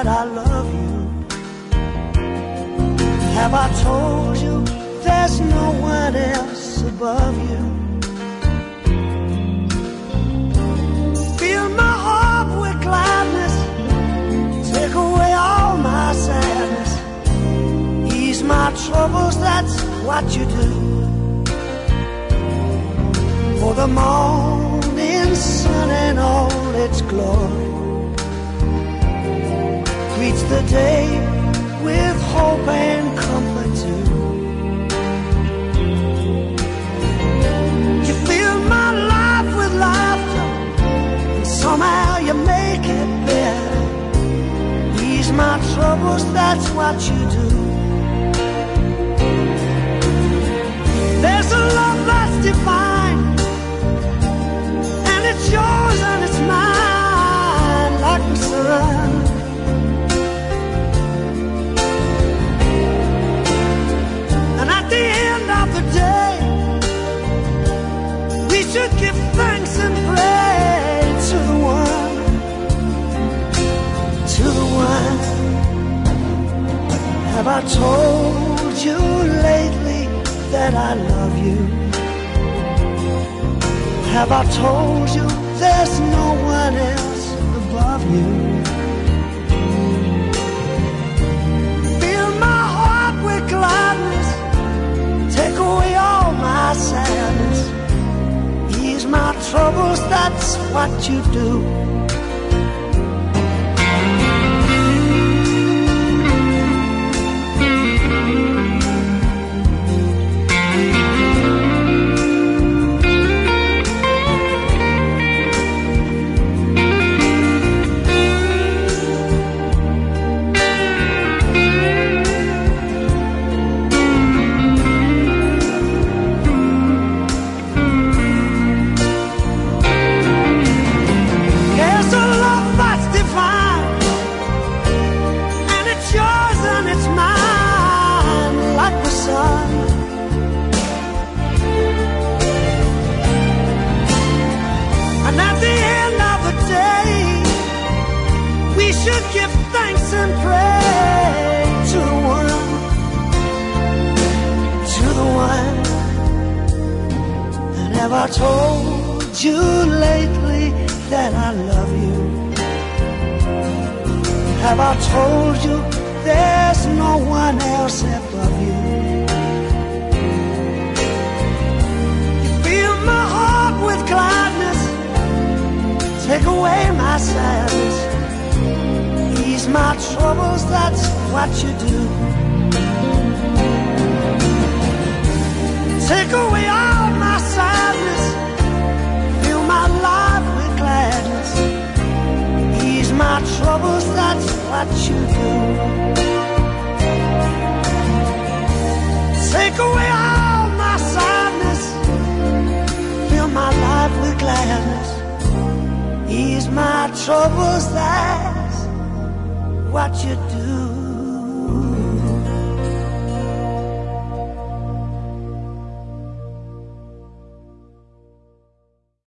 that I love you? Have I told you there's no one else above you? Fill my heart with gladness, take away all my sadness, ease my troubles, that's what you do. For the morning sun and all its glory greets the day with hope and comfort too. You fill my life with laughter, and somehow you make it better. Ease my troubles, that's what you do. There's a love that's divine, and it's yours and it's mine, like the sun. And at the end of the day, we should give thanks and praise to the one, to the one. Have I told you lately that I love you? Have I told you there's no one else above you? Fill my heart with gladness, take away all my sadness, ease my troubles, that's what you do. Should give thanks and praise to the one, to the one. And have I told you lately that I love you? Have I told you there's no one else above you? You fill my heart with gladness, take away my sadness, ease my troubles, that's what you do. Take away all my sadness, fill my life with gladness, ease my troubles, that's what you do. Take away all my sadness, fill my life with gladness, ease my troubles, that's what you do.